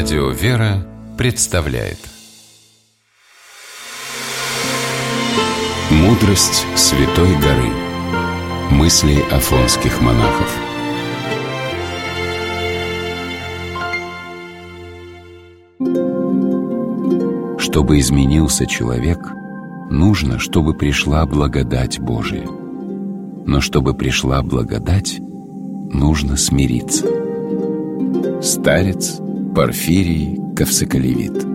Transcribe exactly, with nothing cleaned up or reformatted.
Радио «Вера» представляет «Мудрость Святой горы». Мысли афонских монахов. Чтобы изменился человек, нужно, чтобы пришла благодать Божия. Но чтобы пришла благодать, нужно смириться. Старец Порфирий Ковсоколевит.